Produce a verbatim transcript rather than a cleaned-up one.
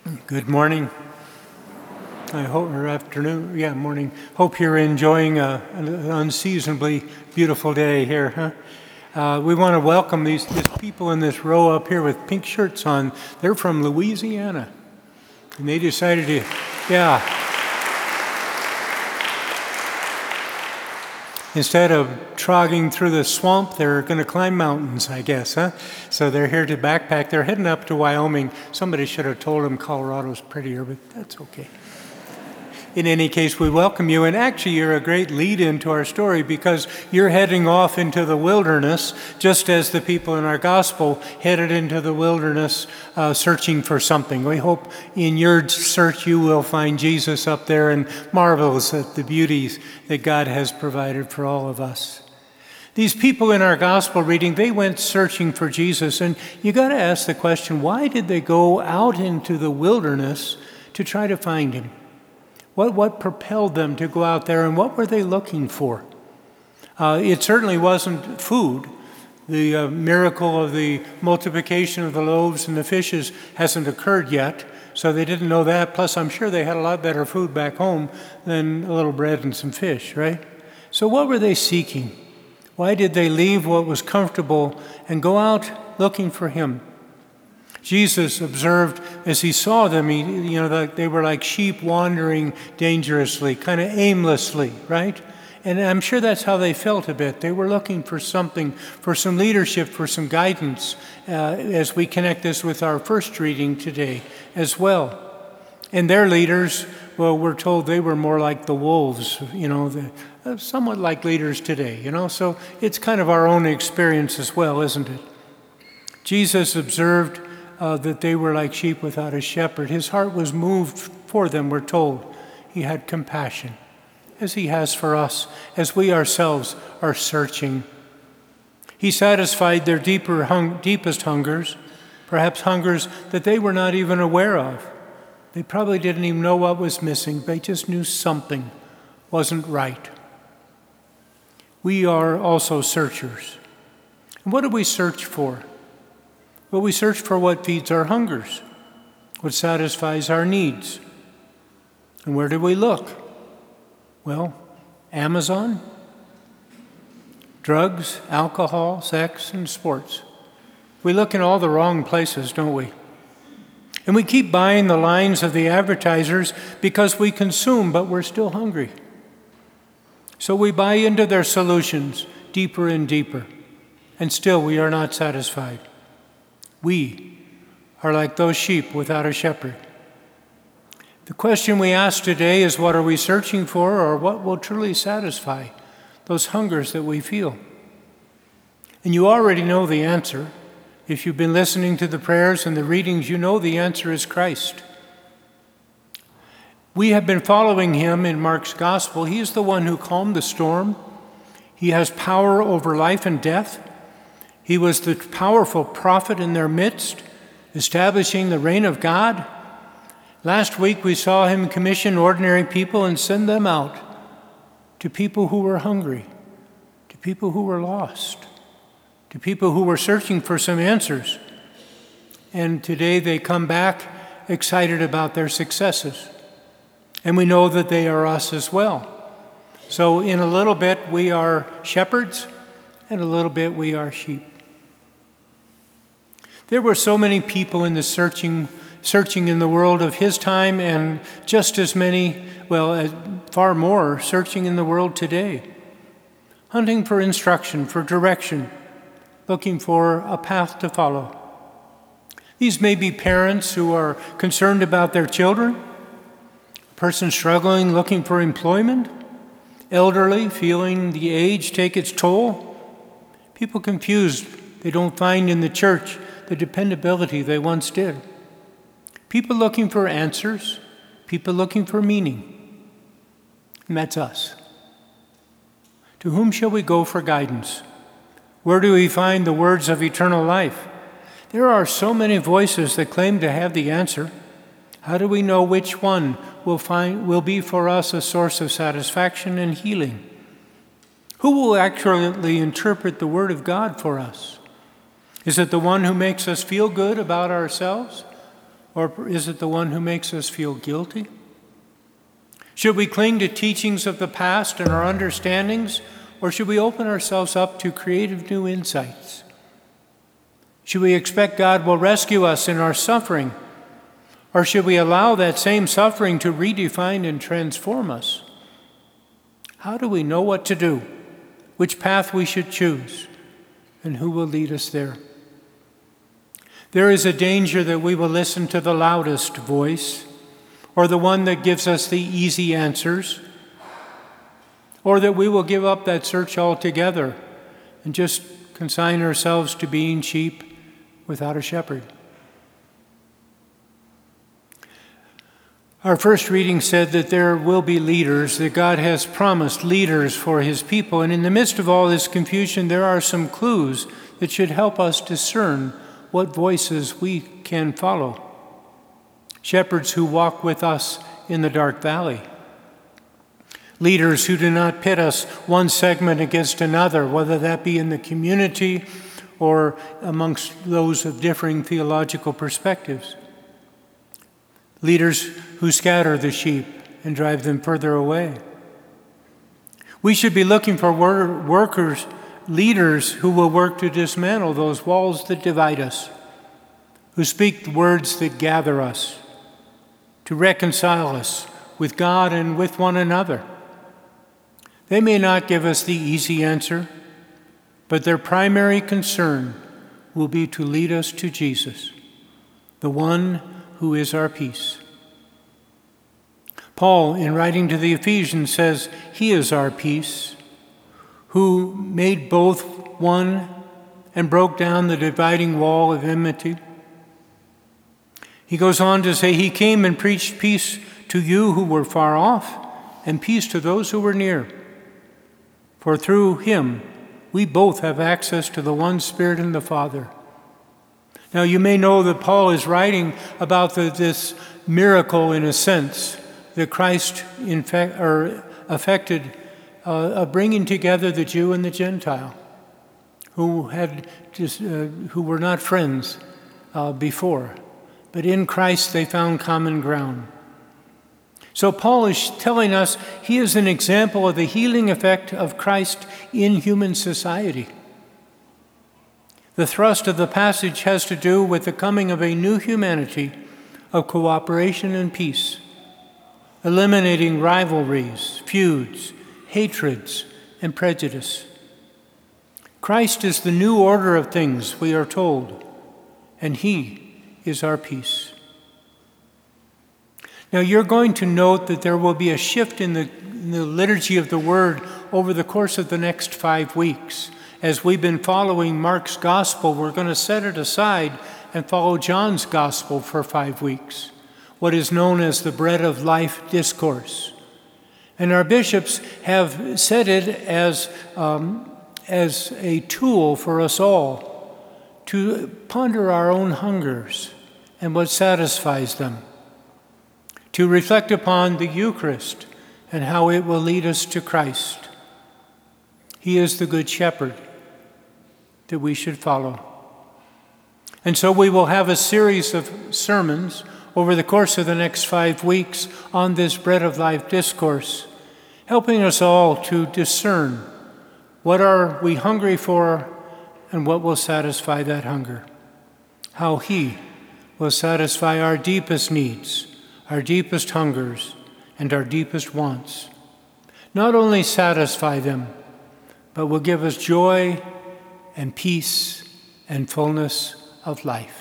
Good morning. I hope, or afternoon, yeah, morning. Hope you're enjoying a, an unseasonably beautiful day here, huh? Uh, we want to welcome these, these people in this row up here with pink shirts on. They're from Louisiana. And they decided to, yeah. Instead of trogging through the swamp, they're going to climb mountains, I guess, huh? So they're here to backpack. They're heading up to Wyoming. Somebody should have told them Colorado's prettier, but that's okay. In any case, we welcome you, and actually you're a great lead-in to our story because you're heading off into the wilderness, just as the people in our gospel headed into the wilderness uh, searching for something. We hope in your search you will find Jesus up there and marvels at the beauties that God has provided for all of us. These people in our gospel reading, they went searching for Jesus, and you got to ask the question, why did they go out into the wilderness to try to find him? What, what propelled them to go out there, and what were they looking for? Uh, it certainly wasn't food. The uh, miracle of the multiplication of the loaves and the fishes hasn't occurred yet, so they didn't know that. Plus, I'm sure they had a lot better food back home than a little bread and some fish, right? So what were they seeking? Why did they leave what was comfortable and go out looking for him? Jesus observed as he saw them, he, you know, they were like sheep wandering dangerously, kind of aimlessly, right? And I'm sure that's how they felt a bit. They were looking for something, for some leadership, for some guidance, uh, as we connect this with our first reading today as well. And their leaders, well, we're told they were more like the wolves, you know, the, uh, somewhat like leaders today, you know. So it's kind of our own experience as well, isn't it? Jesus observed Uh, that they were like sheep without a shepherd. His heart was moved for them, we're told. He had compassion, as he has for us, as we ourselves are searching. He satisfied their deeper hung- deepest hungers, perhaps hungers that they were not even aware of. They probably didn't even know what was missing. They just knew something wasn't right. We are also searchers. And what do we search for? But we search for what feeds our hungers, what satisfies our needs. And where do we look? Well, Amazon, drugs, alcohol, sex, and sports. We look in all the wrong places, don't we? And we keep buying the lines of the advertisers because we consume, but we're still hungry. So we buy into their solutions deeper and deeper, and still we are not satisfied. We are like those sheep without a shepherd. The question we ask today is, what are we searching for, or what will truly satisfy those hungers that we feel? And you already know the answer. If you've been listening to the prayers and the readings, you know the answer is Christ. We have been following him in Mark's gospel. He is the one who calmed the storm. He has power over life and death. He was the powerful prophet in their midst, establishing the reign of God. Last week we saw him commission ordinary people and send them out to people who were hungry, to people who were lost, to people who were searching for some answers. And today they come back excited about their successes. And we know that they are us as well. So in a little bit we are shepherds, and a little bit we are sheep. There were so many people in the searching, searching in the world of his time, and just as many, well, far more, searching in the world today, hunting for instruction, for direction, looking for a path to follow. These may be parents who are concerned about their children, a person struggling, looking for employment, elderly, feeling the age take its toll, people confused, they don't find in the church the dependability they once did. People looking for answers, people looking for meaning. And that's us. To whom shall we go for guidance? Where do we find the words of eternal life? There are so many voices that claim to have the answer. How do we know which one will find will be for us a source of satisfaction and healing? Who will accurately interpret the Word of God for us? Is it the one who makes us feel good about ourselves? Or is it the one who makes us feel guilty? Should we cling to teachings of the past and our understandings, or should we open ourselves up to creative new insights? Should we expect God will rescue us in our suffering, or should we allow that same suffering to redefine and transform us? How do we know what to do, which path we should choose, and who will lead us there? There is a danger that we will listen to the loudest voice, or the one that gives us the easy answers, or that we will give up that search altogether and just consign ourselves to being sheep without a shepherd. Our first reading said that there will be leaders, that God has promised leaders for his people, and in the midst of all this confusion, there are some clues that should help us discern what voices we can follow. Shepherds who walk with us in the dark valley. Leaders who do not pit us one segment against another, whether that be in the community or amongst those of differing theological perspectives. Leaders who scatter the sheep and drive them further away. We should be looking for wor- workers, leaders who will work to dismantle those walls that divide us, who speak the words that gather us, to reconcile us with God and with one another. They may not give us the easy answer, but their primary concern will be to lead us to Jesus, the one who is our peace. Paul, in writing to the Ephesians, says, "He is our peace, who made both one and broke down the dividing wall of enmity." He goes on to say, "He came and preached peace to you who were far off, and peace to those who were near. For through him we both have access to the one Spirit and the Father." Now you may know that Paul is writing about the, this miracle, in a sense, that Christ in fact, or affected uh, of bringing together the Jew and the Gentile, who had just, uh, who were not friends uh, before, but in Christ they found common ground. So Paul is telling us he is an example of the healing effect of Christ in human society. The thrust of the passage has to do with the coming of a new humanity of cooperation and peace, eliminating rivalries, feuds, hatreds, and prejudice. Christ is the new order of things, we are told, and he is our peace. Now you're going to note that there will be a shift in the, in the liturgy of the Word over the course of the next five weeks. As we've been following Mark's Gospel, we're going to set it aside and follow John's Gospel for five weeks, what is known as the Bread of Life Discourse. And our bishops have set it as, um, as a tool for us all to ponder our own hungers and what satisfies them, to reflect upon the Eucharist and how it will lead us to Christ. He is the Good Shepherd that we should follow. And so we will have a series of sermons over the course of the next five weeks on this Bread of Life discourse, helping us all to discern what are we hungry for and what will satisfy that hunger, how he will satisfy our deepest needs, our deepest hungers, and our deepest wants. Not only satisfy them, but will give us joy and peace and fullness of life.